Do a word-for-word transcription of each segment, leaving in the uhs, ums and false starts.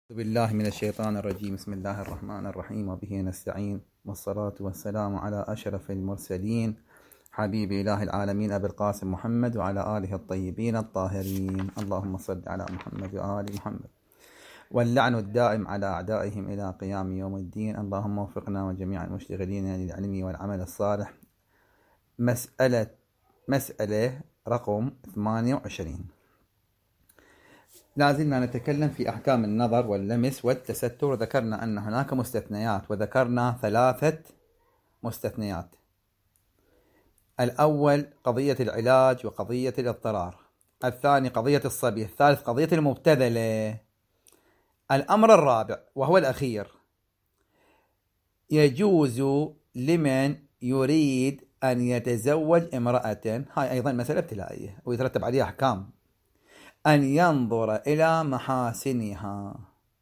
أعوذ بالله من الشيطان الرجيم. بسم الله الرحمن الرحيم وبه نستعين، والصلاة والسلام على أشرف المرسلين حبيب إله العالمين أبي القاسم محمد وعلى آله الطيبين الطاهرين. اللهم صل على محمد وآل محمد، واللعن الدائم على أعدائهم إلى قيام يوم الدين. اللهم وفقنا وجميع المشتغلين للعلم والعمل الصالح. مسألة مسألة رقم ثمانية وعشرين. لازلنا نتكلم في أحكام النظر واللمس والتستر. ذكرنا أن هناك مستثنيات، وذكرنا ثلاثة مستثنيات. الأول قضية العلاج وقضية الاضطرار، الثاني قضية الصبي، الثالث قضية المبتذلة. الأمر الرابع وهو الأخير، يجوز لمن يريد أن يتزوج امرأة، هاي أيضا مسألة ابتلائية ويترتب عليها أحكام، أن ينظر إلى محاسنها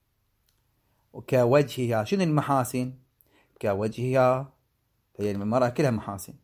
وكوجهها. شنو المحاسن؟ كوجهها، هي المرأة كلها محاسن،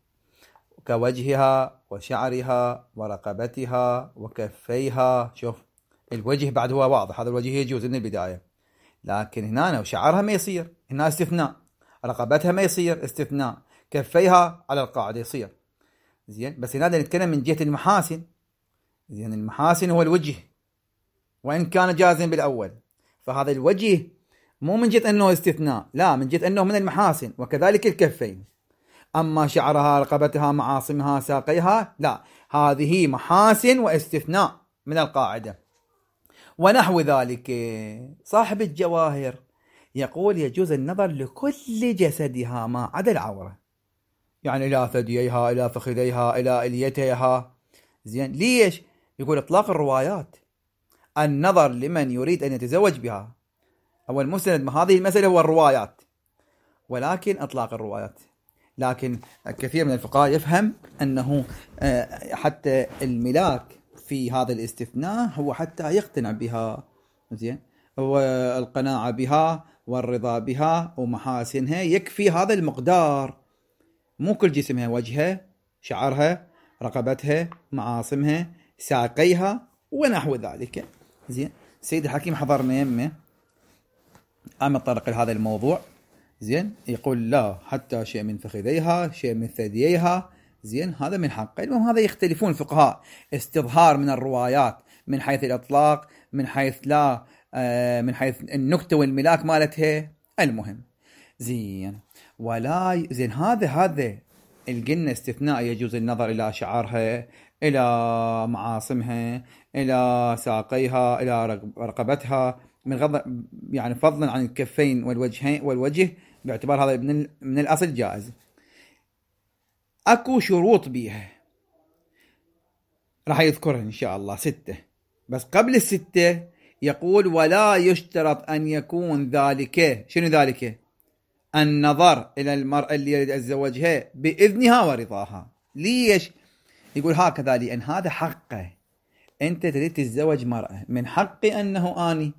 كوجهها وشعرها ورقبتها وكفيها. شوف الوجه بعد هو واضح، هذا الوجه يجوز من البداية، لكن هنا وشعرها ما يصير، هنا استثناء، رقبتها ما يصير استثناء، كفيها على القاعدة يصير. زين، بس هنا نتكلم من جهة المحاسن. زين، المحاسن هو الوجه، وإن كان جازم بالأول، فهذا الوجه مو من جهة أنه استثناء، لا، من جهة أنه من المحاسن، وكذلك الكفين. أما شعرها، رقبتها، معاصمها، ساقيها، لا، هذه محاسن واستثناء من القاعدة. ونحو ذلك صاحب الجواهر يقول يجوز النظر لكل جسدها ما عدا العورة، يعني إلى ثدييها، إلى فخذيها، إلى إليتيها. زين، ليش؟ يقول إطلاق الروايات، النظر لمن يريد أن يتزوج بها. أول مستند من هذه المسألة هو الروايات، ولكن إطلاق الروايات. لكن كثير من الفقهاء يفهم أنه حتى الملاك في هذا الاستثناء هو حتى يقتنع بها. زين، والقناعة بها والرضا بها ومحاسنها يكفي هذا المقدار، مو كل جسمها، وجهها، شعرها، رقبتها، معاصمها، ساقيها ونحو ذلك. زين، سيد الحكيم حضرنا يمه قام يتطرق لهذا الموضوع. زين، يقول لا، حتى شيء من فخذيها، شيء من ثدييها. زين، هذا من حقه. المهم هذا يختلفون الفقهاء، استظهار من الروايات من حيث الإطلاق، من حيث لا، آه من حيث النكتة والملاك مالتها. المهم زين، ولا زين هذا هذا الجنة استثناء، يجوز النظر إلى شعرها، إلى معاصمها، إلى ساقيها، إلى رقبتها، من غض يعني فضلا عن الكفين والوجهين والوجه، باعتبار هذا من من الأصل جائز. أكو شروط بيها راح يذكرها إن شاء الله، ستة، بس قبل الستة يقول ولا يشترط أن يكون ذلك. شنو ذلك؟ النظر إلى المرأة اللي يريد يتزوجها بإذنها ورضاها. ليش؟ يقول هكذا لأن هذا حقه. أنت تريد تتزوج مرأة، من حقي أنه أني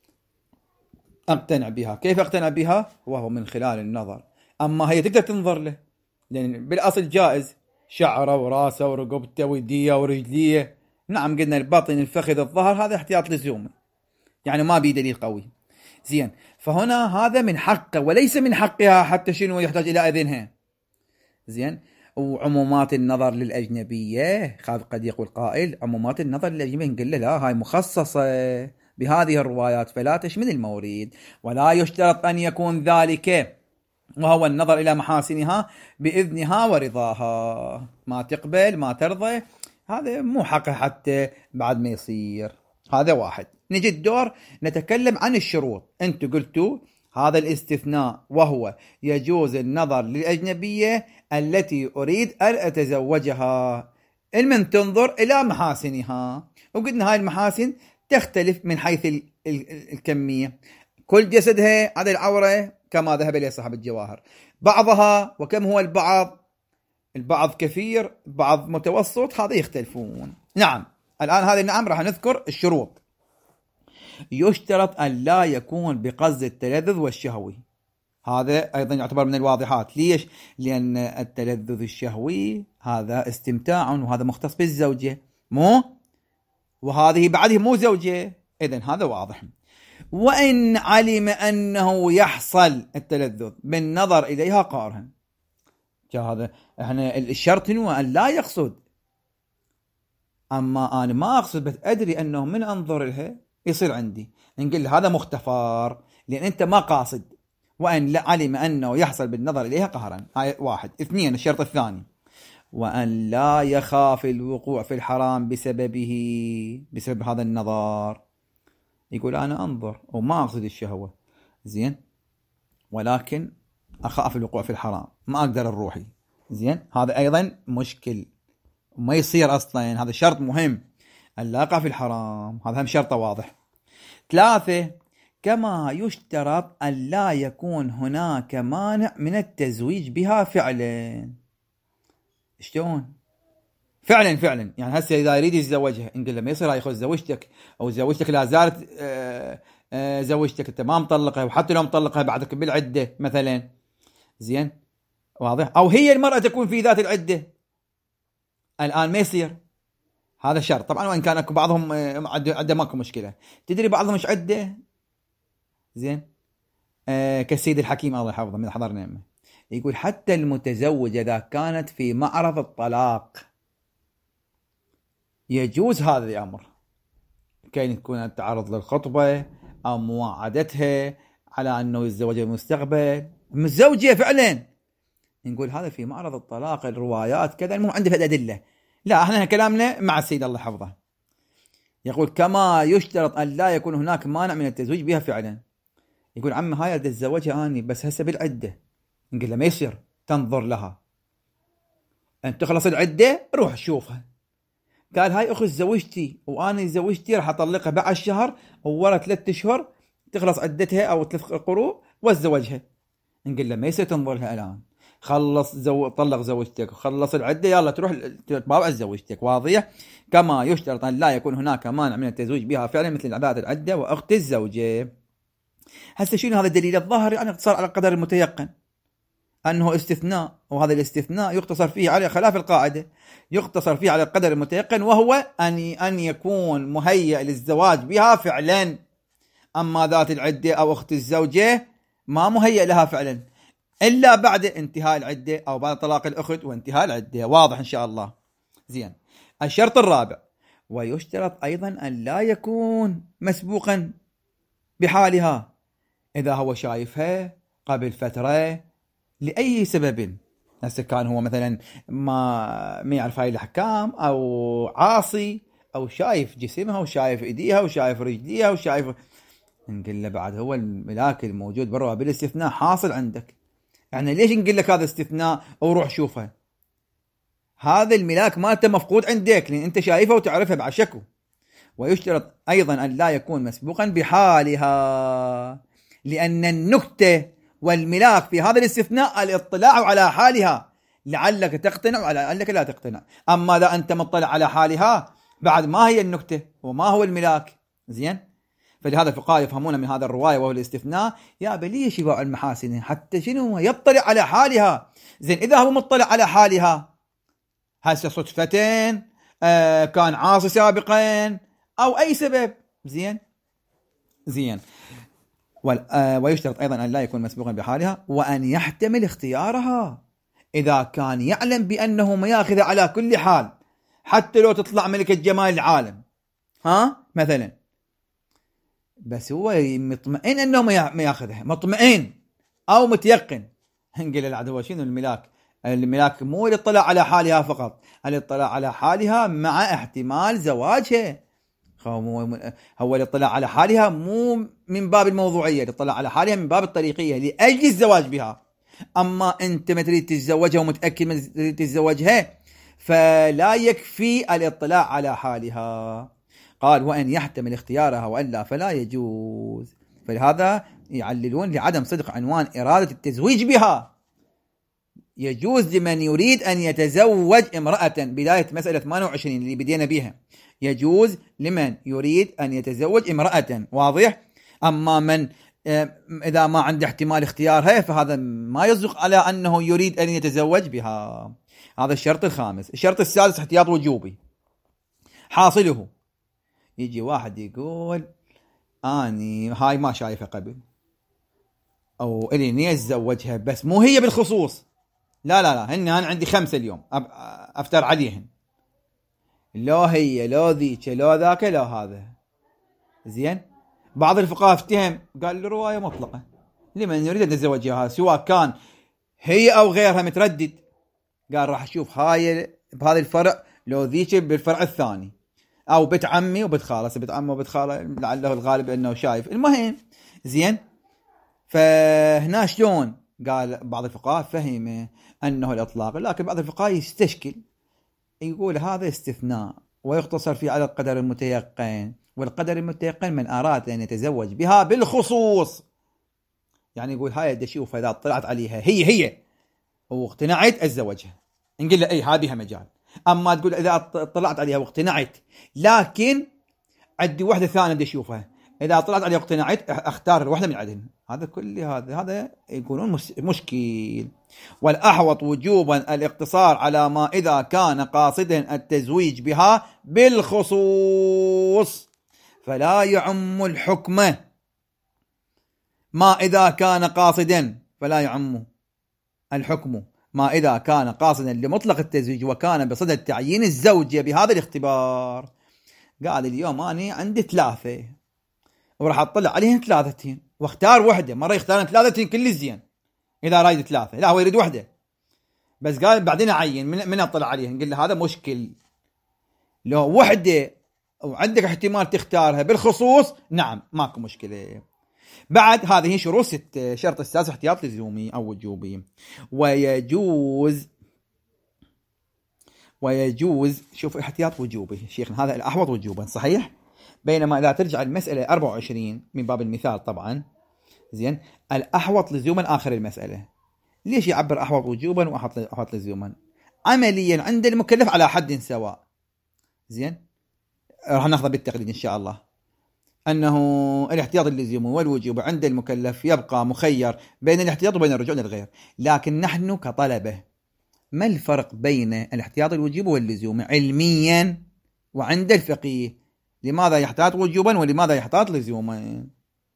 أقتنع بها. كيف أقتنع بها؟ وهو من خلال النظر. أما هي تقدر تنظر له، لأن بالأصل جائز، شعره وراسه ورقبته ويديه ورجليه. نعم، قلنا البطن، الفخذ، الظهر، هذا احتياط لزومه، يعني ما بيه دليل قوي. زين، فهنا هذا من حقه وليس من حقها حتى شنو يحتاج إلى أذنها. زين، وعمومات النظر للأجنبية، قد يقول قائل عمومات النظر للأجنبية، نقول له لا، هاي مخصصة بهذه الروايات فلا تشمل المورد. ولا يشترط أن يكون ذلك، وهو النظر إلى محاسنها بإذنها ورضاها. ما تقبل ما ترضى هذا مو حقه حتى بعد ما يصير. هذا واحد. نجي الدور نتكلم عن الشروط. أنتوا قلتوا هذا الاستثناء، وهو يجوز النظر للأجنبية التي أريد أن أتزوجها، المن تنظر إلى محاسنها. وقلنا هاي المحاسن تختلف من حيث الكمية، كل جسدها عدا العورة كما ذهب إليه صاحب الجواهر، بعضها، وكم هو البعض، البعض كثير، بعض متوسط، هذا يختلفون. نعم، الآن هذه نعم راح نذكر الشروط. يشترط أن لا يكون بقصد التلذذ والشهوي، هذا أيضا يعتبر من الواضحات. ليش؟ لأن التلذذ الشهوي هذا استمتاع، وهذا مختص بالزوجة، مو وهذه بعده مو زوجة، إذن هذا واضح. وإن علم أنه يحصل التلذذ بالنظر إليها قارها. هذا احنا الشرط هو أن لا يقصد، أما أنا ما أقصد بس أدري أنه من أنظر لها يصير عندي، نقول هذا مختفر لأن أنت ما قاصد. وأن علم أنه يحصل بالنظر إليها قهرا، هاي واحد. اثنين، الشرط الثاني، وأن لا يخاف الوقوع في الحرام بسببه، بسبب هذا النظر. يقول أنا أنظر وما أقصد الشهوة، زين، ولكن أخاف الوقوع في الحرام، ما أقدر الروحي، زين، هذا أيضا مشكل، ما يصير أصلا. هذا شرط مهم، أن لا يقع في الحرام، هذا هم شرط واضح. ثلاثة، كما يشترط أن لا يكون هناك مانع من التزويج بها فعلا. شلون؟ فعلا فعلا يعني هسه إذا يريد يتزوجها نقول له ما يصير هاي خذ زوجتك، أو زوجتك لا زالت آآ آآ زوجتك أنت ما مطلقها، وحتى لو مطلقها بعدك بالعدة مثلا، زين، واضح، أو هي المرأة تكون في ذات العدة، الآن ما يصير. هذا شرط طبعا، وإن كان بعضهم عدة ماكو مشكلة. تدري بعضهم مش عدة، زين، آه كالسيد الحكيم الله يحفظه من حضرنا، يقول حتى المتزوجة إذا كانت في معرض الطلاق يجوز هذا الأمر، كي تكون التعرض للخطبة أو مواعدتها على أنه يتزوج المستقبل، متزوجة فعلا، نقول هذا في معرض الطلاق، الروايات كذا، المهم عنده الأدلة. لا احنا كلامنا مع السيد الله يحفظه. يقول كما يشترط أن لا يكون هناك مانع من التزويج بها فعلا. يقول عم هاي أتزوجها أني بس هسه بالعدة، نقول له ما يصير، تنظر لها، أن تخلص العدة روح شوفها. قال هاي أخذ زوجتي وأنا زوجتي راح أطلقها بعد شهر وورا ثلاثة أشهر تخلص عدتها أو ثلاث قروء واتزوجها، نقول له ما يصير تنظر لها الآن، خلص زو... طلق زوجتك وخلص العدة، يلا تروح تباوع زوجتك. واضح؟ كما يشترط أن لا يكون هناك مانع من التزويج بها فعلا مثل عبادة العدة وأخت الزوجة. هسه شنو هذا الدليل الظاهر؟ يعني اقتصار على القدر المتيقن، أنه استثناء، وهذا الاستثناء يقتصر فيه على خلاف القاعدة، يقتصر فيه على القدر المتيقن، وهو أن أن يكون مهيئ للزواج بها فعلا. أما ذات العدة أو أخت الزوجة ما مهيئ لها فعلا إلا بعد انتهاء العدة أو بعد طلاق الأخت وانتهاء العدة. واضح إن شاء الله؟ زين. الشرط الرابع، ويشترط أيضا أن لا يكون مسبوقا بحالها، إذا هو شايفها قبل فترة لأي سبب، هسه كان هو مثلا ما ما يعرف هاي الأحكام، أو عاصي، أو شايف جسمها وشايف إيديها وشايف رجليها وشايف، نقول له بعد هو الملاك الموجود برا بالاستثناء حاصل عندك، يعني ليش نقول لك هذا استثناء وروح شوفها؟ هذا الملاك مالته مفقود عندك لأن أنت شايفها وتعرفها بعد شكو. ويشترط أيضا أن لا يكون مسبوقا بحالها، لأن النكتة والملاك في هذا الاستثناء الاطلاع على حالها، لعلك تقتنع ولعلك لا تقتنع. أما إذا أنت مطلع على حالها بعد ما هي النكتة وما هو الملاك، زين. فلهذا الفقهاء يفهمون من هذا الرواية وهو الاستثناء يا بليش يباع المحاسن حتى شنو يطلع على حالها. زين، إذا هو مطلع على حالها هسه صدفة آه كان عاصي سابقا أو أي سبب، زين زين. ويشترط أيضا أن لا يكون مسبوقا بحالها، وأن يحتمل اختيارها، إذا كان يعلم بأنه ما يأخذ على كل حال حتى لو تطلع ملكة جمال العالم، ها مثلا، بس هو مطمئن أنه ما يأخذها، مطمئن أو متيقن، نقول العدو هو شنو الملاك؟ الملاك مو الاطلاع على حالها فقط، الاطلاع على حالها مع احتمال زواجها. هو الاطلاع على حالها مو من باب الموضوعية، الاطلاع على حالها من باب الطريقية لأجل الزواج بها. أما أنت ما تريد تتزوجها ومتأكد من تريد تتزوجها فلا يكفي الاطلاع على حالها. قال وأن يحتمل اختيارها وإلا فلا يجوز. فلهذا يعللون لعدم صدق عنوان إرادة التزويج بها. يجوز لمن يريد أن يتزوج امرأة، بداية مسألة ثمانية وعشرين اللي بدينا بها، يجوز لمن يريد أن يتزوج امرأة، واضح. أما من إذا ما عنده احتمال اختيارها فهذا ما يصدق على أنه يريد أن يتزوج بها. هذا الشرط الخامس. الشرط السادس احتياط وجوبي. حاصله يجي واحد يقول اني هاي ما شايفه قبل، او الي نية اتزوجها بس مو هي بالخصوص، لا لا لا هن انا عندي خمسه اليوم افتر عليهن، لو هي لو ذيك لو ذاك لو هذا. زين بعض الفقهاء افتهم قال له روايه مطلقه لمن يريد ان يتزوجها سواء كان هي او غيرها متردد، قال راح اشوف هاي بهذا الفرع لو ذيك بالفرع الثاني، او بنت عمي وبنت خاله، بنت عمي وبنت خاله لعله الغالب انه شايف. المهم زين فهنا شلون قال بعض الفقهاء فهمه انه الاطلاق، لكن بعض الفقهاء يستشكل يقول هذا استثناء ويقتصر فيه على القدر المتيقن، والقدر المتيقن من اراد ان يتزوج بها بالخصوص، يعني يقول هاي بدي اشوف اذا طلعت عليها هي هي واقتنعت اتزوجها، نقول له اي هذه مجال. اما تقول اذا طلعت عليها واقتنعت لكن عندي وحده ثانيه بدي اشوفها، اذا طلعت عليها واقتنعت اختار الوحده من عندهم، هذا كل هذا هذا يقولون مشكل. والاحوط وجوبا الاقتصار على ما اذا كان قاصدا التزويج بها بالخصوص فلا يعم الحكم، ما اذا كان قاصدا فلا يعم الحكم ما إذا كان قاصدا لمطلق التزويج وكان بصدد تعيين الزوجة بهذا الاختبار. قال اليوم أنا عندي ثلاثة وراح أطلع عليهم ثلاثتين واختار وحدة، مرة يختارن ثلاثتين كل زين إذا رايد ثلاثة، لا هو يريد وحدة بس قال بعدين أعين من, من أطلع عليهم. قل له هذا مشكل، لو وحدة وعندك احتمال تختارها بالخصوص نعم ماكو مشكلة. بعد هذه شروط ست. شرط السادس احتياط لزومي أو وجوبي. ويجوز ويجوز شوف احتياط وجوبي شيخنا هذا الأحوط وجوبا صحيح، بينما إذا ترجع المسألة أربعة وعشرين من باب المثال طبعا زين الأحوط لزوما آخر المسألة. ليش يعبر أحوط وجوبا وأحوط لزوما؟ عمليا عند المكلف على حد سواء. زين راح ناخذ بالتقليد إن شاء الله أنه الاحتياط اللزومي والوجوب عند المكلف يبقى مخير بين الاحتياط وبين الرجوع للغير، لكن نحن كطلبة ما الفرق بين الاحتياط الوجوبي واللزومي علميا وعند الفقيه؟ لماذا يحتاط وجوبا ولماذا يحتاط لزوما؟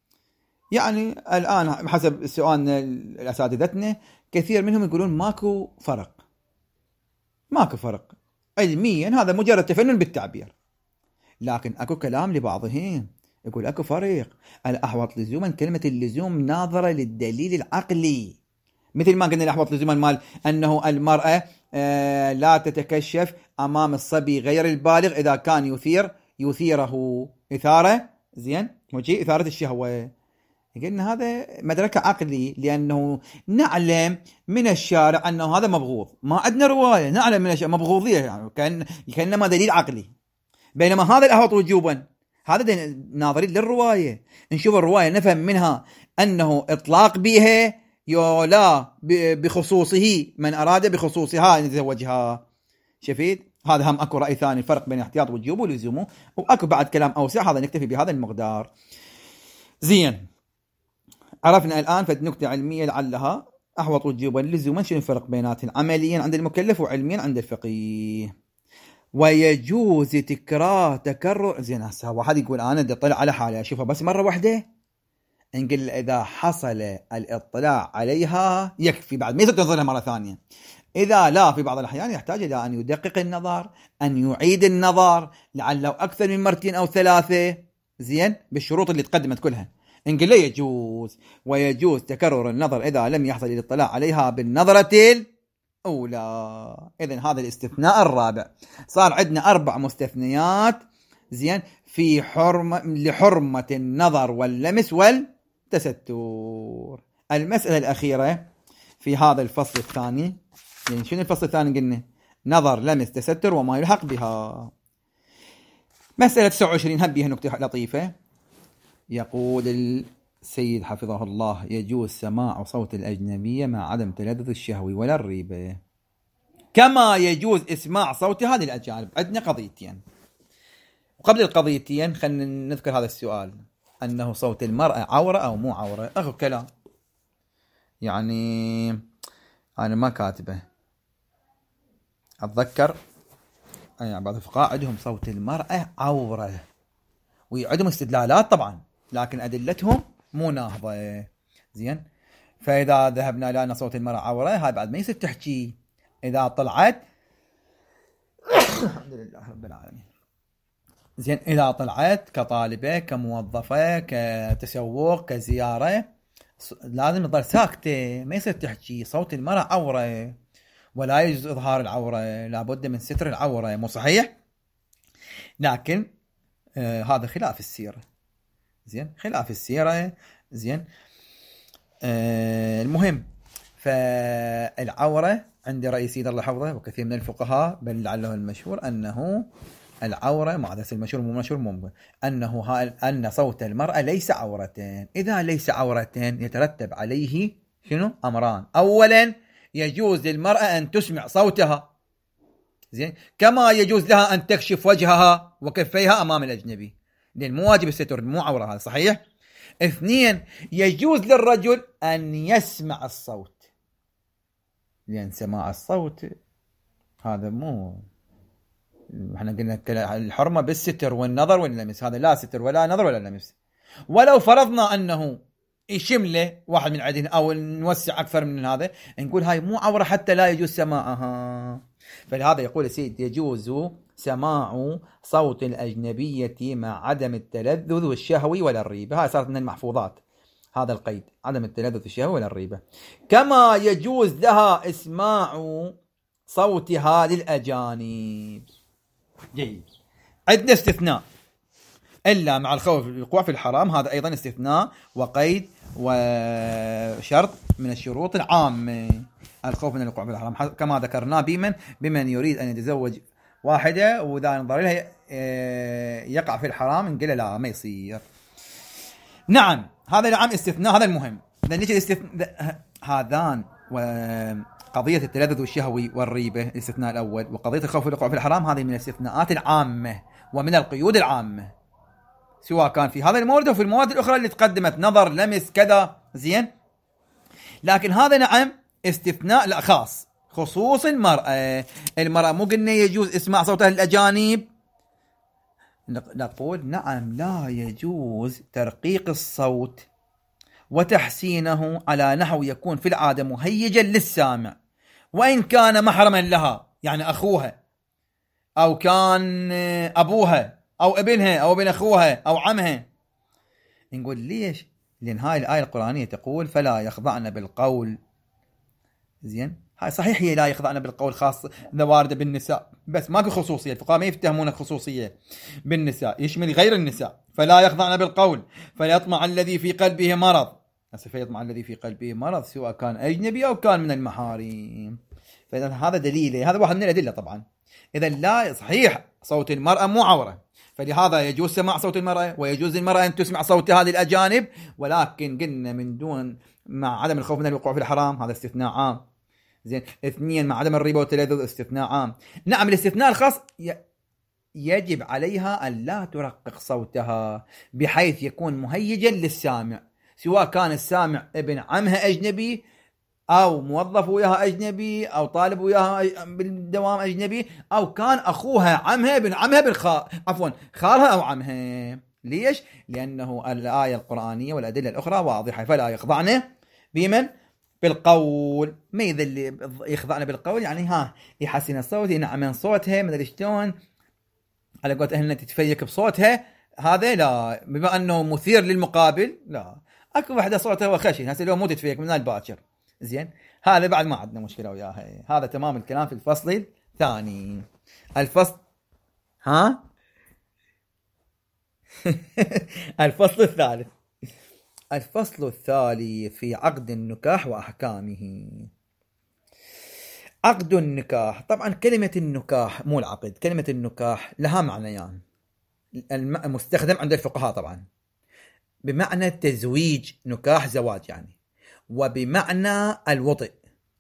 يعني الآن حسب سؤالنا الأساتذتنا كثير منهم يقولون ماكو فرق، ماكو فرق علميا، هذا مجرد تفنن بالتعبير. لكن أكو كلام لبعضهم يقول أكو فرق، الأحوط لزوما كلمة اللزوم ناظرة للدليل العقلي، مثل ما قلنا الأحوط لزوما مال أنه المرأة آه لا تتكشف أمام الصبي غير البالغ إذا كان يثير يثيره إثارة زين وجي إثارة الشهوة. قلنا هذا مدرك عقلي لأنه نعلم من الشارع أنه هذا مبغوض، ما عندنا رواية نعلم من الشارع مبغوضية، يعني كأن كأنما دليل عقلي. بينما هذا الأحوط وجوبا هذا ناظرين للرواية، نشوف الرواية نفهم منها أنه إطلاق بها يولا بخصوصه من أراد بخصوصها أن يتزوجها. شفيت هذا هم أكو رأي ثاني فرق بين احتياط وجوب ولزومه، وأكو بعد كلام أوسع هذا نكتفي بهذا المقدار. زين عرفنا الآن فد نكتة علمية لعلها أحوط وجوبا لزوما شنو الفرق بيناتهم عمليا عند المكلف وعلميا عند الفقيه. ويجوز تكرار تكرر. زين هسه واحد يقول انا بدي اطلع على حالي اشوفها بس مره واحده، نقول اذا حصل الاطلاع عليها يكفي بعد ما تنظرها مره ثانيه. اذا لا في بعض الاحيان يحتاج الى ان يدقق النظر، ان يعيد النظر لعله اكثر من مرتين او ثلاثه زين بالشروط اللي تقدمت كلها. نقول له يجوز. ويجوز تكرر النظر اذا لم يحصل الاطلاع عليها بالنظره أولى. إذن هذا الاستثناء الرابع. صار عندنا أربع مستثنيات زين في حرمة لحرمة النظر واللمس والتستر. المسألة الأخيرة في هذا الفصل الثاني، يعني شنو الفصل الثاني قلنا؟ نظر لمس تستر وما يلحق بها. مسألة تسعة وعشرين هم بها نكتة لطيفة. يقول السيد حفظه الله يجوز سماع صوت الأجنبية مع عدم تلذذ الشهوي ولا الريبة، كما يجوز إسماع صوت هذه الأجانب. عندنا قضيتين، وقبل القضيتين خلينا نذكر هذا السؤال، أنه صوت المرأة عورة أو مو عورة. أخو كلام يعني أنا ما كاتبه، أتذكر يعني بعض الفقهاء عندهم صوت المرأة عورة وعندهم استدلالات طبعا لكن أدلتهم مو ناهضة. زين، فإذا ذهبنا إلى أن صوت المرأة عورة، هاي بعد ما يصير تحكي. إذا طلعت الحمد لله رب العالمين. زين، إذا طلعت كطالبة، كموظفة، كتسوق، كزيارة، لازم تظل ساكتة، ما يصير تحكي. صوت المرأة عورة، ولا يجوز إظهار العورة، لابد من ستر العورة، مو صحيح؟ لكن آه هذا خلاف السيرة. زين، خلاف السيرة. زين، آه المهم، فالعورة عند رأي سيد الله حفظه وكثير من الفقهاء، بل لعله المشهور، أنه العورة، ما عدا المشهور مو مشهور مو أنه أن صوت المرأة ليس عورتين. إذا ليس عورتين يترتب عليه شنو؟ أمران. أولا، يجوز للمرأة أن تسمع صوتها، زين، كما يجوز لها أن تكشف وجهها وكفيها أمام الأجنبي، لأن مو واجب الستر، مو عورة، هذا صحيح. اثنين، يجوز للرجل أن يسمع الصوت، لأن سماع الصوت هذا مو، احنا قلنا الحرمة بالستر والنظر واللمس، هذا لا ستر ولا نظر ولا لمس. ولو فرضنا أنه يشمله واحد من عدين أو نوسع أكثر من هذا، نقول هاي مو عورة حتى لا يجوز سماعها. فلهذا يقول السيد يجوز سماع صوت الأجنبية مع عدم التلذذ والشهوي ولا الريبة. هاي صارت من المحفوظات، هذا القيد، عدم التلذذ والشهوي ولا الريبة. كما يجوز لها إسماع صوتها للأجانب. جيد. عندنا استثناء، إلا مع الخوف الوقوع في الحرام، هذا أيضا استثناء وقيد وشرط من الشروط العامة، الخوف من الوقوع في الحرام، كما ذكرنا بمن بمن يريد أن يتزوج واحدة وإذا نظر لها يقع في الحرام، نقول لا ما يصير. نعم، هذا العام استثناء، هذا المهم. نيجي الاستثناء هذان، وقضية التلذذ والشهوي والريبة الاستثناء الأول، وقضية الخوف من الوقوع في الحرام هذه من الاستثناءات العامة ومن القيود العامة، سواء كان في هذا المورد أو في المواد الأخرى اللي تقدمت، نظر، لمس، كذا. زين، لكن هذا نعم استثناء لا خاص، خصوص المرأة. المرأة مو قلنا يجوز اسماع صوتها للأجانب، نقول نعم لا يجوز ترقيق الصوت وتحسينه على نحو يكون في العادة مهيجا للسامع، وإن كان محرما لها، يعني أخوها أو كان أبوها أو ابنها أو ابن أخوها أو عمها. نقول ليش؟ لأن هاي الآية القرآنية تقول فلا يخضعن بالقول. زين، هاي صحيح هي لا يخضعن بالقول خاص إذا واردة بالنساء، بس ماكو خصوصية، الفقهاء ما يفتهمون خصوصية بالنساء، يشمل غير النساء. فلا يخضعن بالقول فيطمع الذي في قلبه مرض، فيطمع الذي في قلبه مرض سواء كان أجنبي أو كان من المحارم. فإذا هذا دليل، هذا واحد من الأدلة طبعا. إذا لا، صحيح صوت المرأة مو عورة، فلهذا يجوز سماع صوت المرأة، ويجوز للمرأة أن تسمع صوت هذه الأجانب، ولكن قلنا من دون، مع عدم الخوف من الوقوع في الحرام، هذا استثناء عام. زين، اثنين، مع عدم الريبة والتلذذ، استثناء عام. نعم، الاستثناء الخاص يجب عليها أن لا ترقق صوتها بحيث يكون مهيجا للسامع، سواء كان السامع ابن عمها أجنبي أو موظف وياها أجنبي أو طالب وياها بالدوام أجنبي، أو كان أخوها عمها ابن عمها بالخال، عفوا خالها أو عمها. ليش؟ لأنه الآية القرآنية والأدلة الأخرى واضحة. فلا يخضعن بمن؟ بالقول. ما يذل يخضعن بالقول يعني ها يحسن الصوت، ينعمن صوتها، مدري شلون، على قولت أهلنا تتفيك بصوتها، هذا لا. بما أنه مثير للمقابل، لا. أكو واحدة صوتها وخشن، هسه لو مو تتفيك من الباكر. زين، هذا بعد ما عندنا مشكلة وياها. هذا تمام الكلام في الفصل الثاني. الفصل ها الفصل الثالث. الفصل الثالث في عقد النكاح وأحكامه. عقد النكاح، طبعا كلمة النكاح مو العقد، كلمة النكاح لها معنيان، يعني المستخدم عند الفقهاء طبعا بمعنى التزويج، نكاح زواج يعني، وبمعنى الوطئ،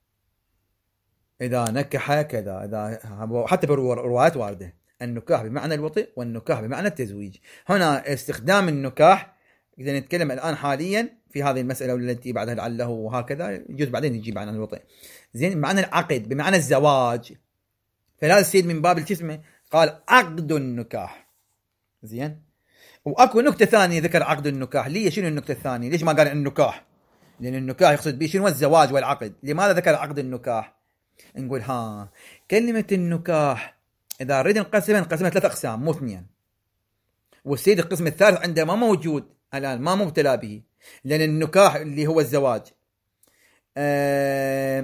إذا نكح كذا، إذا حتى بالروايات واردة النكاح بمعنى الوطئ والنكاح بمعنى التزويج. هنا استخدام النكاح إذا نتكلم الآن حاليا في هذه المسألة والتي بعدها لعله وهكذا، يجوز بعدين يجيب عن الوطئ. زين، معنى العقد بمعنى الزواج، فلهذا السيد من باب الجسم قال عقد النكاح. زين، واكو نكته ثانيه ذكر عقد النكاح. ليه؟ شنو النكته الثانيه؟ ليش ما قال النكاح؟ لان النكاح يقصد به شنو؟ الزواج والعقد. لماذا ذكر عقد النكاح؟ نقول ها كلمه النكاح اذا نريد نقسمها نقسمها ثلاث اقسام مو اثنين، والسيد القسم الثالث عنده ما موجود الان، ما مبتلى به، لان النكاح اللي هو الزواج آه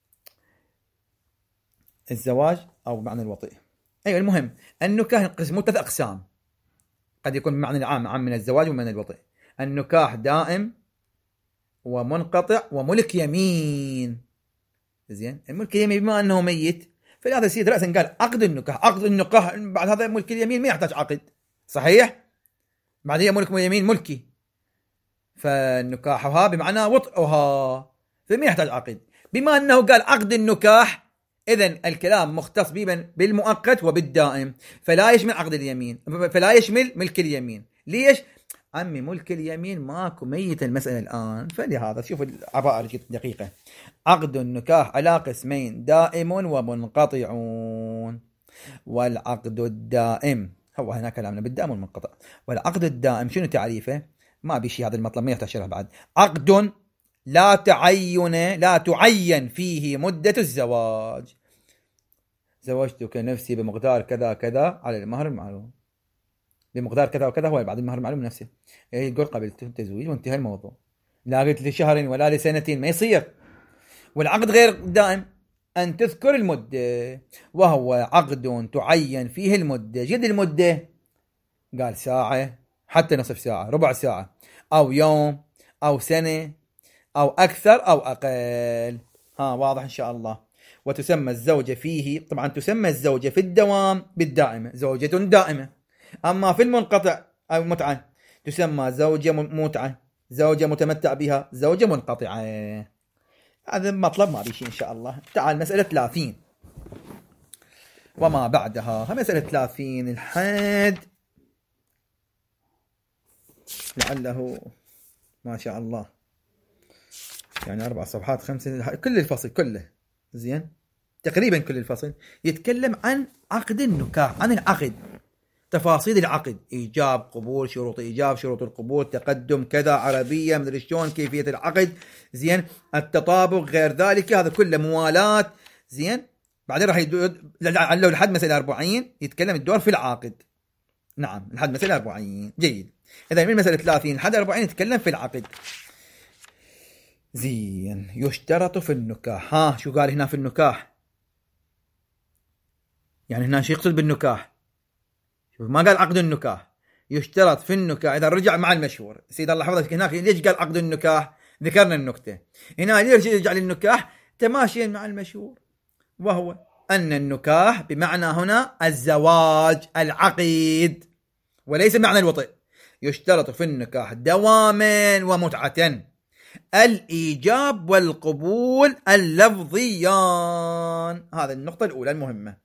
الزواج او بمعنى الوطئ. ايوه المهم النكاح ينقسم ثلاث اقسام، قد يكون بمعنى العام عام من الزواج ومن الوطئ. النكاح دائم ومنقطع وملك يمين. زين، الملك اليمين بما انه ميت فلهذا السيد راسا قال عقد النكاح. عقد النكاح بعد هذا ملك اليمين ما يحتاج عقد، صحيح؟ بعد هي ملك اليمين ملكي، فالنكاحها بمعنى وطئها فما يحتاج عقد. بما انه قال عقد النكاح اذن الكلام مختص بالمؤقت وبالدائم، فلا يشمل عقد اليمين، فلا يشمل ملك اليمين. ليش؟ عمي ملك اليمين ماكو، ميت المسألة الآن. فلهذا شوف العبارة دقيقة. عقد النكاح على قسمين، دائم ومنقطعون. والعقد الدائم هو هنا كلامنا بالدائم والمنقطع. والعقد الدائم شنو تعريفه؟ ما بيشي هذا المطلب ما يحتاج شرح بعد. عقد لا تعين لا تعين فيه مدة الزواج. زوجتك نفسي بمقدار كذا كذا على المهر المعلوم، بمقدار كذا وكذا هو بعد المهر المعلوم نفسه. يقول قبلت التزويج وانتهى الموضوع. لا قلت لشهر ولا لسنتين ما يصير. والعقد غير دائم أن تذكر المدة، وهو عقد تعين فيه المدة. جد المدة قال ساعة حتى نصف ساعة، ربع ساعة، أو يوم، أو سنة، أو أكثر أو أقل. ها واضح إن شاء الله. وتسمى الزوجة فيه، طبعا تسمى الزوجة في الدوام بالدائمة زوجة دائمة، أما في المنقطع أو المتعة تسمى زوجة متعة، زوجة متمتع بها، زوجة منقطعة. هذا مطلب ما بيشي إن شاء الله. تعال مسألة ثلاثين وما بعدها. هم مسألة ثلاثين الحد لعله ما شاء الله يعني أربع صفحات خمسة، كل الفصل كله زين تقريبا كل الفصل يتكلم عن عقد النكاح، عن العقد، تفاصيل العقد، إيجاب قبول، شروط إيجاب، شروط القبول، تقدم كذا، عربية، مدري شلون، كيفية العقد، زين التطابق، غير ذلك، هذا كله موالات. زين بعدين راح يدود لو لحد مسألة أربعين يتكلم الدور في العقد. نعم لحد مسألة أربعين جيد. إذا من مسألة ثلاثين لحد أربعين يتكلم في العقد. زين يشترط في النكاح. ها شو قال هنا في النكاح؟ يعني هنا شو يقصد بالنكاح؟ شوف ما قال عقد النكاح، يشترط في النكاح. إذا رجع مع المشهور سيد الله حفظك هناك ليش قال عقد النكاح؟ ذكرنا النكتة هنا ليش يرجع للنكاح تماشيا مع المشهور، وهو أن النكاح بمعنى هنا الزواج العقيد وليس معنى الوطئ. يشترط في النكاح دواما ومتعة، الإيجاب والقبول اللفظيان. هذا النقطة الأولى المهمة.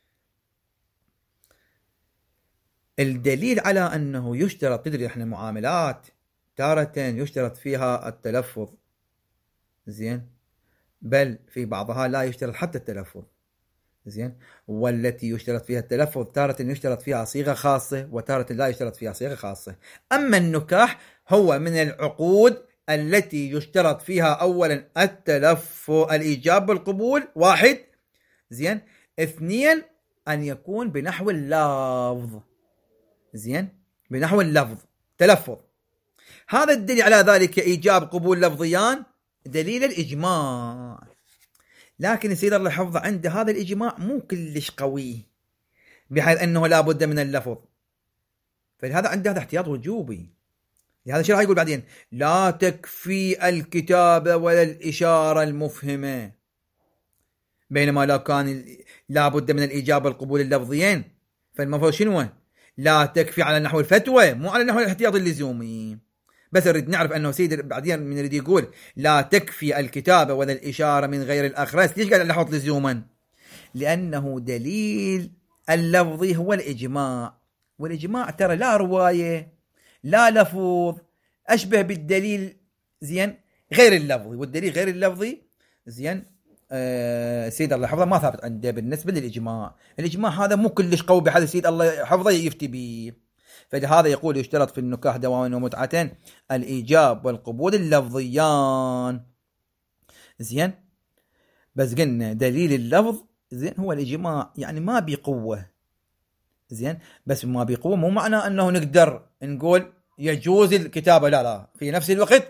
الدليل على أنه يشترط، تدري إحنا معاملات تارة يشترط فيها التلفظ، زين، بل في بعضها لا يشترط حتى التلفظ، زين، والتي يشترط فيها التلفظ تارة يشترط فيها صيغة خاصة وتارة لا يشترط فيها صيغة خاصة. أما النكاح هو من العقود التي يشترط فيها أولا التلفظ، الإيجاب والقبول، واحد، زين، اثنين أن يكون بنحو اللفظ، زين، بنحو اللفظ تلفظ. هذا الدليل على ذلك إيجاب قبول لفظيان دليل الإجماع. لكن السيد الله حفظه عند هذا الإجماع مو كلش قوي بحيث أنه لا بد من اللفظ، فلهذا عنده هذا احتياط وجوبي. لهذا الشيء راح يقول بعدين لا تكفي الكتابة ولا الإشارة المفهمة، بينما لو كان لا بد من الإيجاب والقبول اللفظيين فالمفروض شنو؟ لا تكفي على نحو الفتوى مو على نحو الاحتياط اللزومي. بس نريد نعرف أنه سيد بعدين من يريد يقول لا تكفي الكتابة ولا الإشارة من غير الأخرس، ليش قال الاحوط لزوما؟ لأنه دليل اللفظي هو الإجماع، والإجماع ترى لا رواية لا لفظ، أشبه بالدليل، زين، غير اللفظي. والدليل غير اللفظي، زين، آه سيد الله حفظه ما ثابت عنده بالنسبة للإجماع. الإجماع هذا مو كلش قوي بحيث سيد الله حفظه يفتي به. فلهذا يقول يشترط في النكاح دواما ومتعة الإيجاب والقبول اللفظيان. زين، بس قلنا دليل اللفظ زين هو الإجماع، يعني ما بقوة. زين، بس ما بقوة مو معنى أنه نقدر نقول يجوز الكتابة، لا لا، في نفس الوقت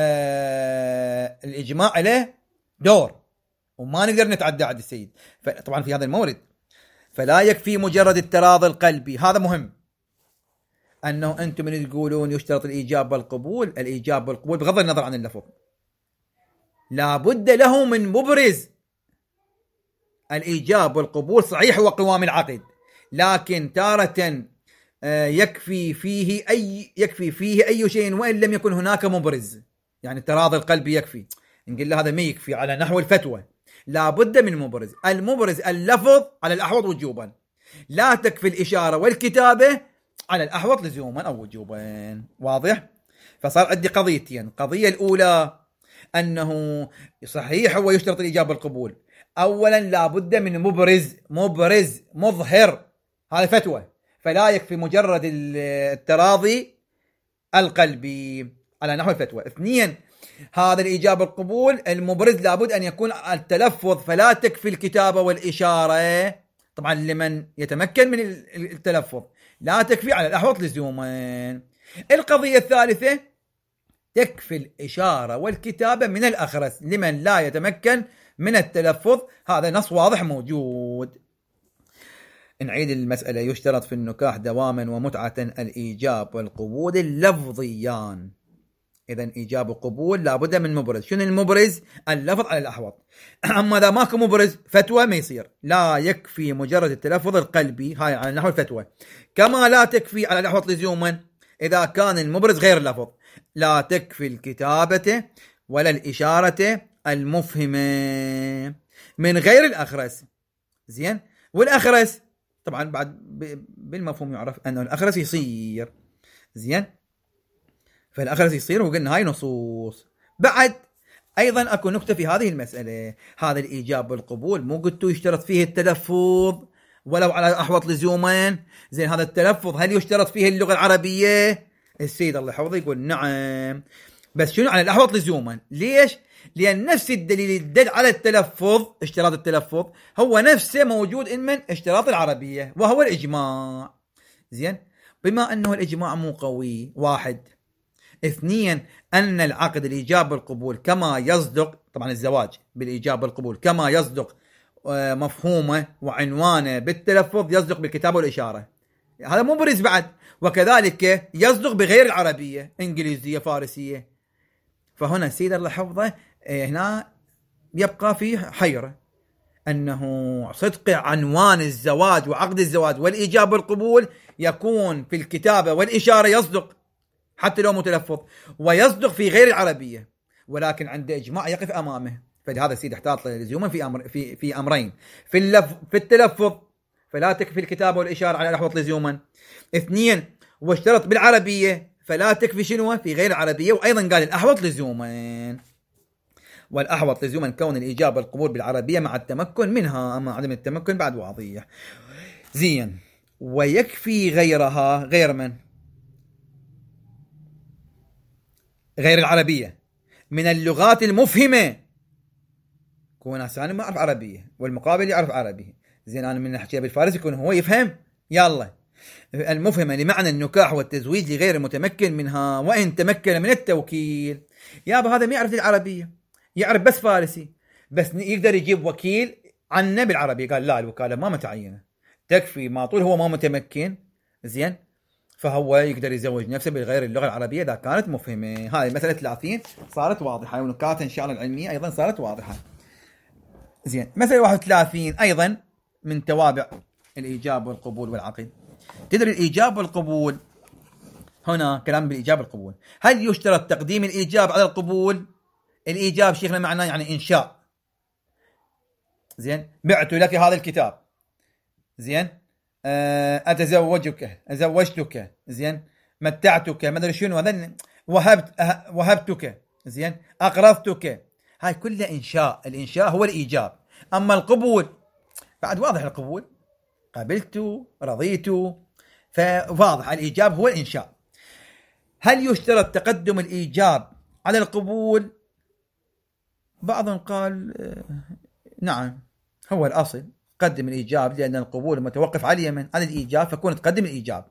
آه الإجماع عليه دور وما نقدر نتعدى عند السيد. فطبعا في هذا المورد فلا يكفي مجرد التراضي القلبي، هذا مهم. أنه أنتم من تقولون يشترط الإيجاب والقبول، الإيجاب والقبول بغض النظر عن اللفظ لا بد له من مبرز. الإيجاب والقبول صحيح هو قوام العقد، لكن تارة يكفي فيه أي يكفي فيه أي شيء وإن لم يكن هناك مبرز. يعني التراضي القلبي يكفي، نقول له هذا ما يكفي على نحو الفتوى، لا بد من مبرز. المبرز اللفظ على الأحوط وجوبا، لا تكفي الإشارة والكتابة على الأحوط لزوما أو وجوبا. واضح؟ فصار عندي قضيتين. القضية الأولى أنه صحيح هو يشترط الإجابة والقبول، أولا لا بد من مبرز مبرز مظهر، هذا فتوى، فلا يكفي مجرد التراضي القلبي على نحو الفتوى. اثنين، هذا الإجابة والقبول المبرز لابد أن يكون التلفظ، فلا تكفي الكتابة والإشارة. طبعا لمن يتمكن من التلفظ لا تكفي على الأحوط لزوما. القضية الثالثة تكفي الإشارة والكتابة من الأخرس لمن لا يتمكن من التلفظ، هذا نص واضح موجود. نعيد المسألة. يشترط في النكاح دواما ومتعة الإيجاب والقبول اللفظيان. إذن إيجاب وقبول لابد من مبرز. شنو المبرز؟ اللفظ على الأحوط. أما إذا ماكو مبرز فتوى ما يصير، لا يكفي مجرد التلفظ القلبي، هاي على نحو الفتوى، كما لا تكفي على الأحوط لزوما إذا كان المبرز غير اللفظ. لا تكفي الكتابة ولا الإشارة المفهمة من غير الأخرس. زين، والأخرس طبعا بعد بالمفهوم يعرف أنه الأخرس يصير. زين، فالأخرس يصير، وقلنا هاي نصوص. بعد أيضا أكو نكتة في هذه المسألة، هذا الإيجاب والقبول مو قلتوا يشترط فيه التلفظ ولو على أحوط لزوما. زين، هذا التلفظ هل يشترط فيه اللغة العربية؟ السيد الله يحفظه يقول نعم، بس شنو على الأحوط لزوما. ليش؟ لأن نفس الدليل الدل على التلفظ، اشتراط التلفظ، هو نفسه موجود إن من اشتراط العربية وهو الإجماع. زين، بما أنه الإجماع مو قوي، واحد. اثنين، أن العقد الإيجاب والقبول كما يصدق، طبعا الزواج بالإيجاب والقبول كما يصدق مفهومه وعنوانه بالتلفظ يصدق بالكتابة والإشارة، هذا مو برز بعد. وكذلك يصدق بغير العربية، إنجليزية، فارسية. فهنا سيد الله حفظه هنا يبقى فيه حيرة، أنه صدق عنوان الزواج وعقد الزواج والإيجاب والقبول يكون في الكتابة والإشارة يصدق حتى لو متلفظ، ويصدق في غير العربية، ولكن عند إجماع يقف أمامه. فلهذا السيد احتاط لزوما في أمر في في أمرين، في اللف في التلفظ فلا تكفي الكتابة والإشارة على الأحوط لزوما. اثنين، واشترط بالعربية فلا تكفي شنو في غير العربية، وأيضا قال الأحوط لزوما. والأحوط لزوما كون الإجابة والقبول بالعربية مع التمكن منها، أما عدم التمكن بعد واضح. زين، ويكفي غيرها، غير من؟ غير العربية من اللغات المفهمة. كون أنا ما أعرف عربية والمقابل يعرف عربي، زين أنا من نحكي بالفارسي يكون هو يفهم، يلا المفهمة لمعنى النكاح والتزويج لغير المتمكن منها وإن تمكن من التوكيل. يابا هذا ما يعرف العربية، يعرف بس فارسي، بس يقدر يجيب وكيل عنه بالعربية. قال لا، الوكالة ما متعينة، تكفي ما طول هو ما متمكن. زين، فهو يقدر يزوج نفسه بغير اللغة العربية إذا كانت مفهمة. هاي مسألة ثلاثين صارت واضحة، ونكات إن شاء الله العلمية أيضا صارت واضحة. زين، مسألة واحد وثلاثين أيضا من توابع الإيجاب والقبول والعقد. تدري الإيجاب والقبول هنا كلام بالإيجاب والقبول، هل يشترط تقديم الإيجاب على القبول؟ الإيجاب شيخنا معناه يعني إنشاء. زين، بعت لك هذا الكتاب، زين، أتزوجك، أزوجتك، زين، متعتك، ما أدري شنو هذا، وهبت وهبتك، زين، أقرضتك، هاي كلها إنشاء. الإنشاء هو الإيجاب. أما القبول بعد واضح، القبول قبلت، رضيت، فواضح الإيجاب هو الإنشاء. هل يشترط تقدم الإيجاب على القبول؟ بعضهم قال نعم، هو الأصل قدم الإيجاب، لأن القبول متوقف على اليمن على الإيجاب، فكون تقدم الإيجاب.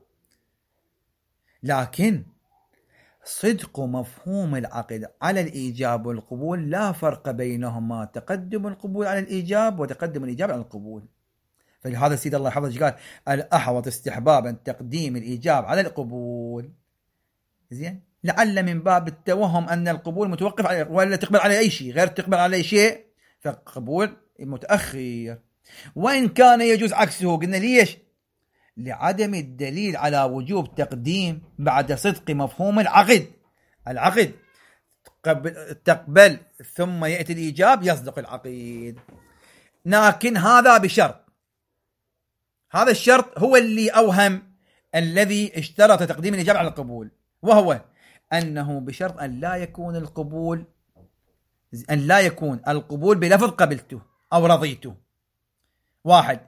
لكن صدق مفهوم العقد على الإيجاب والقبول لا فرق بينهما، تقدم القبول على الإيجاب وتقدم الإيجاب على القبول. فلهذا سيد الله حفظه قال الأحوط استحبابا تقديم الإيجاب على القبول. زين، لعل من باب التوهم أن القبول متوقف على ولا تقبل على أي شيء غير تقبل على أي شيء، فقبول متأخر. وإن كان يجوز عكسه، قلنا ليش؟ لعدم الدليل على وجوب تقديم بعد صدق مفهوم العقد. العقد تقبل ثم يأتي الإيجاب يصدق العقد، لكن هذا بشرط. هذا الشرط هو اللي أوهم الذي اشترط تقديم الإيجاب على القبول، وهو أنه بشرط أن لا يكون القبول أن لا يكون القبول بلفظ قبلته أو رضيته. واحد،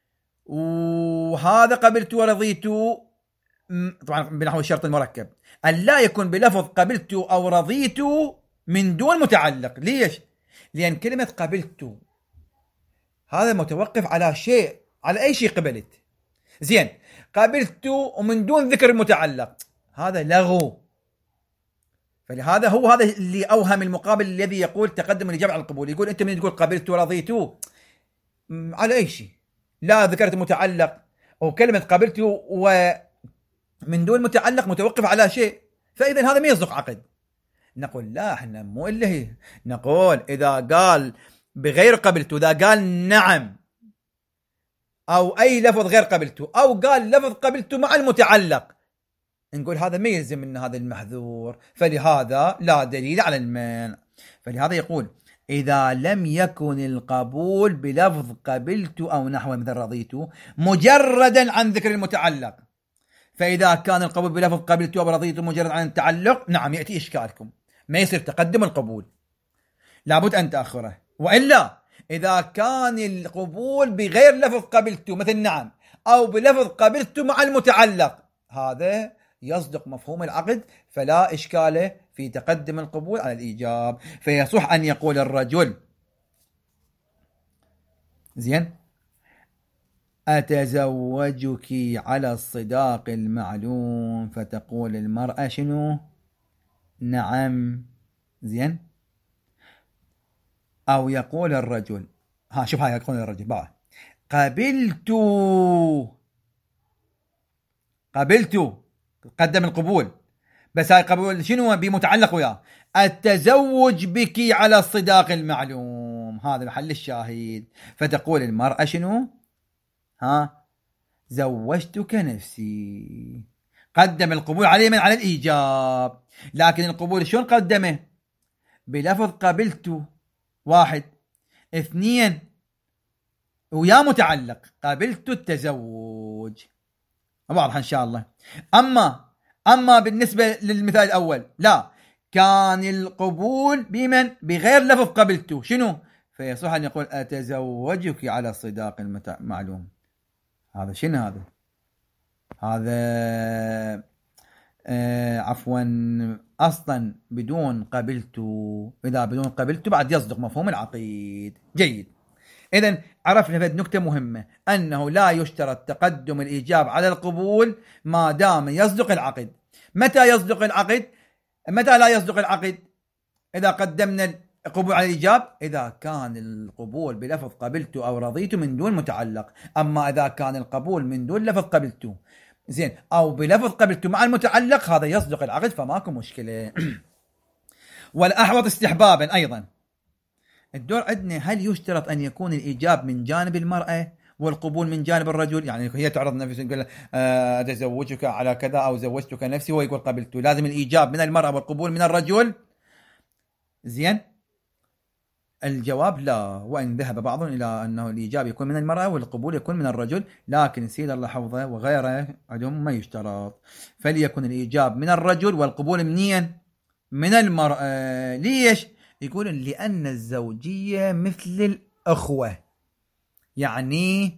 وهذا قبلت ورضيت طبعا بنحو الشرط المركب، أن لا يكون بلفظ قبلت أو رضيت من دون متعلق. ليش؟ لأن كلمة قبلت هذا متوقف على شيء، على أي شيء قبلت. زين، قبلت ومن دون ذكر المتعلق، هذا لغو. فلهذا هو هذا اللي أوهم المقابل الذي يقول تقدم الإجابة على القبول. يقول أنت من تقول قبلت ورضيت على أي شيء، لا ذكرت متعلق، وكلمة قبلت ومن دون متعلق متوقف على شيء، فإذا هذا ما يصدق عقد. نقول لا، احنا مو إلا هي، نقول إذا قال بغير قبلت، إذا قال نعم أو أي لفظ غير قبلت، أو قال لفظ قبلت مع المتعلق، نقول هذا ما يلزم من هذا المحذور، فلهذا لا دليل على المنع. فلهذا يقول إذا لم يكن القبول بلفظ قبلت أو نحو مثل رضيت مجردا عن ذكر المتعلق، فإذا كان القبول بلفظ قبلت أو رضيت مجرد عن التعلق، نعم يأتي إشكالكم، ما يصير تقدم القبول، لابد أن تأخره. وإلا إذا كان القبول بغير لفظ قبلت مثل نعم، أو بلفظ قبلت مع المتعلق، هذا يصدق مفهوم العقد، فلا إشكال في تقدم القبول على الإيجاب. فيصح أن يقول الرجل زين أتزوجك على الصداق المعلوم، فتقول المرأة شنو؟ نعم. زين، أو يقول الرجل، ها شوف هاي يقول الرجل بقى قبلت قبلت قدم القبول، بس هاي قبول شنو؟ بمتعلق وياه التزوج بك على الصداق المعلوم، هذا محل الشاهد. فتقول المرأة شنو؟ ها زوجتك نفسي، قدم القبول عليه من على الإيجاب. لكن القبول شلون قدمه؟ بلفظ قبلت، واحد. اثنين، ويا متعلق قبلت التزوج. واضح إن شاء الله. أما أما بالنسبة للمثال الأول لا، كان القبول بمن؟ بغير لفظ قبلت، شنو؟ فيصح أن يقول أتزوجك على الصداق المعلوم. هذا شنو؟ هذا هذا آه عفوا أصلا بدون قبلت. إذا بدون قبلت بعد يصدق مفهوم العقيد. جيد، إذن عرفنا في نكتة مهمة، أنه لا يشترط تقدم الإيجاب على القبول ما دام يصدق العقد. متى يصدق العقد؟ متى لا يصدق العقد؟ إذا قدمنا القبول على الإيجاب إذا كان القبول بلفظ قبلت أو رضيت من دون متعلق. أما إذا كان القبول من دون لفظ قبلت زين أو بلفظ قبلت مع المتعلق، هذا يصدق العقد، فماكو مشكلة. والأحوط استحبابا أيضا. الدور عندنا هل يشترط أن يكون الإيجاب من جانب المرأة والقبول من جانب الرجل؟ يعني هي تعرض نفسها تقول أتزوجك على كذا أو زوجتك نفسي، هو يقول قبلت، لازم الإيجاب من المرأة والقبول من الرجل. زين، الجواب لا، وإن ذهب بعضهم إلى أنه الإيجاب يكون من المرأة والقبول يكون من الرجل، لكن سيد الله حفظه وغيره عندهم ما يشترط، فليكن الإيجاب من الرجل والقبول منين؟ من المرأة. ليش؟ يقولون لأن الزوجية مثل الأخوة، يعني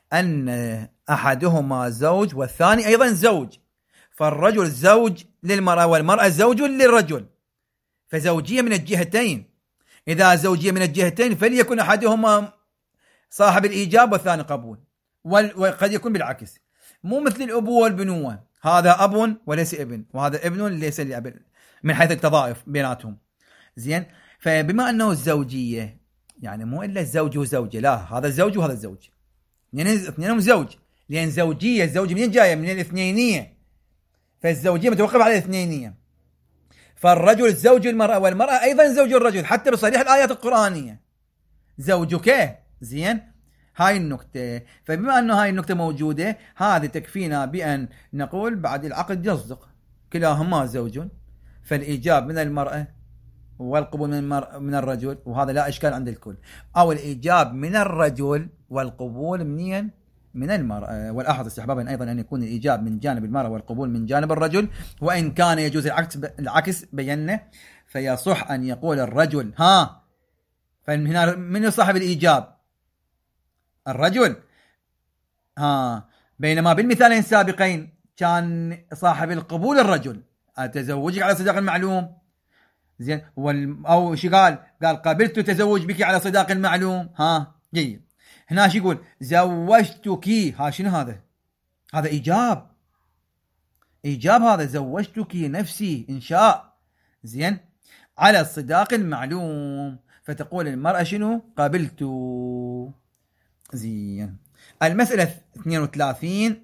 أن أحدهما زوج والثاني أيضا زوج، فالرجل زوج للمرأة والمرأة زوج للرجل، فزوجية من الجهتين. إذا زوجية من الجهتين فليكن أحدهما صاحب الإيجاب والثاني قبول، وقد يكون بالعكس، مو مثل الأبوة والبنوة، هذا أب وليس ابن وهذا ابن ليس لأب من حيث التضائف بيناتهم. زين، فبما أنه الزوجية يعني مو إلا الزوج وزوجة، لا، هذا الزوج وهذا الزوج، اثنينهم زوج، لأن زوجية الزوج منين جاية؟ من الاثنينية، فالزوجية متوقفة على الاثنينية، فالرجل زوج المرأة والمرأة أيضا زوج الرجل حتى بصريح الآيات القرآنية، زوجك. زين، هاي النكتة. فبما أنه هاي النكتة موجودة، هذه تكفينا بأن نقول بعد العقد يصدق كلاهما زوج، فالإيجاب من المرأة والقبول من, المر... من الرجل، وهذا لا إشكال عند الكل، أو الإيجاب من الرجل والقبول منين؟ من المرأة. والأحوط استحبابا أيضا أن يكون الإيجاب من جانب المرأة والقبول من جانب الرجل، وإن كان يجوز العكس العكس بينه، فيصح أن يقول الرجل ها، فهنا من صاحب الإيجاب؟ الرجل، ها، بينما بالمثالين السابقين كان صاحب القبول الرجل، أتزوجك على صداق المعلوم. زين، وال... أو شو قال؟ قال قبلت تزوج بك على صداق المعلوم. ها، جيد. هنا شو يقول؟ زوجتك. ها، شنو هذا؟ هذا إيجاب، إيجاب هذا، زوجتك نفسي إنشاء. زين، على الصداق المعلوم، فتقول المرأة شنو؟ قبلت. زين، المسألة اثنين وثلاثين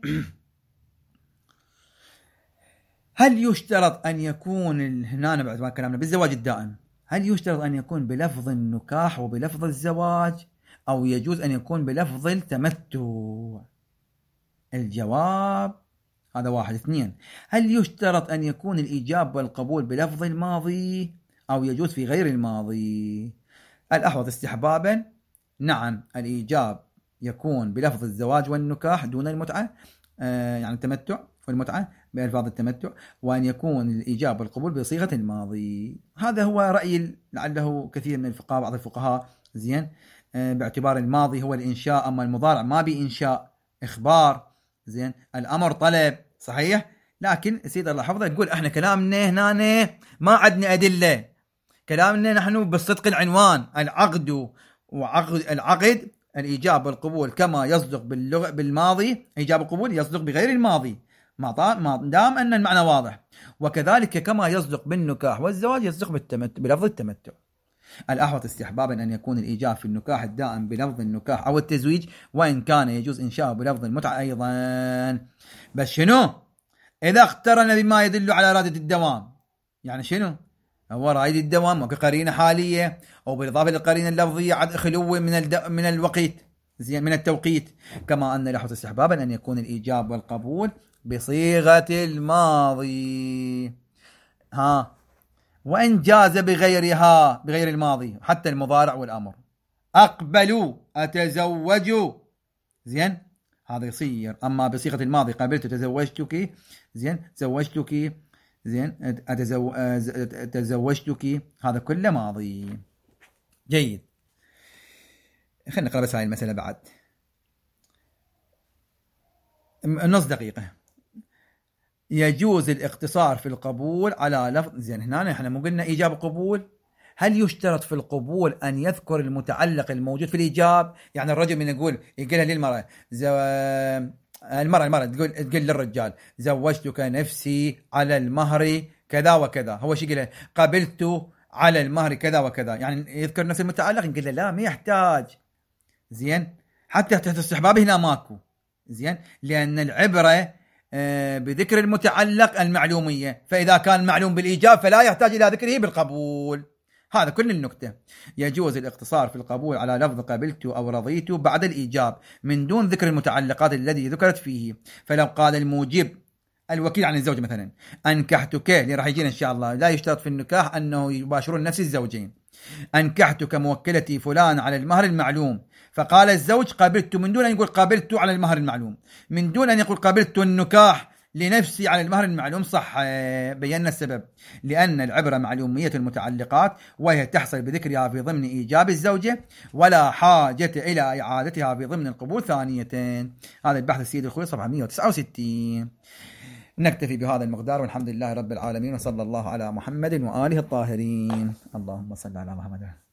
هل يشترط أن يكون، هنا بعد ما كلامنا بالزواج الدائم، هل يشترط أن يكون بلفظ النكاح وبلفظ الزواج، أو يجوز أن يكون بلفظ التمتع؟ الجواب هذا واحد. اثنين، هل يشترط أن يكون الإيجاب والقبول بلفظ الماضي، أو يجوز في غير الماضي؟ الأحوط استحبابا نعم، الإيجاب يكون بلفظ الزواج والنكاح دون المتعة، آه يعني التمتع والمتعة بألفاظ التمتع، وأن يكون الإيجاب والقبول بصيغة الماضي. هذا هو رأي لعله كثير من الفقهاء، بعض الفقهاء. زين، آه باعتبار الماضي هو الإنشاء، أما المضارع ما بإنشاء، إخبار. زين، الأمر طلب، صحيح، لكن سيد الله حفظه يقول احنا كلامنا هنا ما عندنا أدلة، كلامنا نحن بالصدق العنوان، العقد وعقد العقد الإيجاب والقبول كما يصدق باللغة بالماضي، إيجاب القبول يصدق بغير الماضي ما دام أن المعنى واضح، وكذلك كما يصدق بالنكاح والزواج يصدق بالتمتع بلفظ التمتع. الأحوط استحبابا أن يكون الإيجاب في النكاح الدائم بلفظ النكاح أو التزويج، وإن كان يجوز إنشاءه بلفظ المتعة أيضا، بس شنو؟ إذا اقترن بما يدل على إرادة الدوام. يعني شنو؟ هو رايد الدوام وكقرينة حالية، أو بالإضافة للقرينة اللفظية عد خلو من الد... من الوقيت، زين، من التوقيت. كما أن الأحوط استحبابا أن يكون الإيجاب والقبول بصيغة الماضي، ها، وإن جاز بغيرها، بغير الماضي، حتى المضارع والأمر. أقبلوا، أتزوجوا. زين، هذا يصير. أما بصيغة الماضي قبلت تزوجتك، زين، زوجتك، زين، أتزو... تزوجتك، هذا كله ماضي. جيد، خلينا نقرأ بس هاي المسألة بعد نص دقيقة. يجوز الاقتصار في القبول على لفظ، زين، هنا احنا مو قلنا إيجاب قبول؟ هل يشترط في القبول أن يذكر المتعلق الموجود في الإيجاب؟ يعني الرجل من يقول يقولها للمرأة، زو... المرأة المرأة تقول تقول للرجال زوجتك نفسي على المهر كذا وكذا، هو شو يقول؟ قبلت على المهر كذا وكذا، يعني يذكر نفس المتعلق. نقول له لا، ما يحتاج. زين، حتى تحت استحباب هنا ماكو. زين، لأن العبرة بذكر المتعلق المعلومية، فإذا كان معلوم بالإيجاب فلا يحتاج إلى ذكره بالقبول. هذا كل النكتة. يجوز الاقتصار في القبول على لفظ قبلت أو رضيت بعد الإيجاب من دون ذكر المتعلقات الذي ذكرت فيه. فلو قال الموجب الوكيل عن الزوج مثلا أنكحتك، اللي راح يجينا إن شاء الله، لا يشترط في النكاح أنه يباشرون نفس الزوجين. أنكحتك موكلتي فلان على المهر المعلوم، فقال الزوج قبلت، من دون أن يقول قبلت على المهر المعلوم، من دون أن يقول قبلت النكاح، لنفسي على المهر المعلوم. صح، بينا السبب، لأن العبرة معلومية المتعلقات وهي تحصل بذكرها في ضمن إيجاب الزوجة ولا حاجة إلى إعادتها في ضمن القبول ثانية. هذا البحث السيد الخوي صفحة مئة وتسعة وستين. نكتفي بهذا المقدار، والحمد لله رب العالمين، وصلى الله على محمد وآله الطاهرين. اللهم صل على محمد.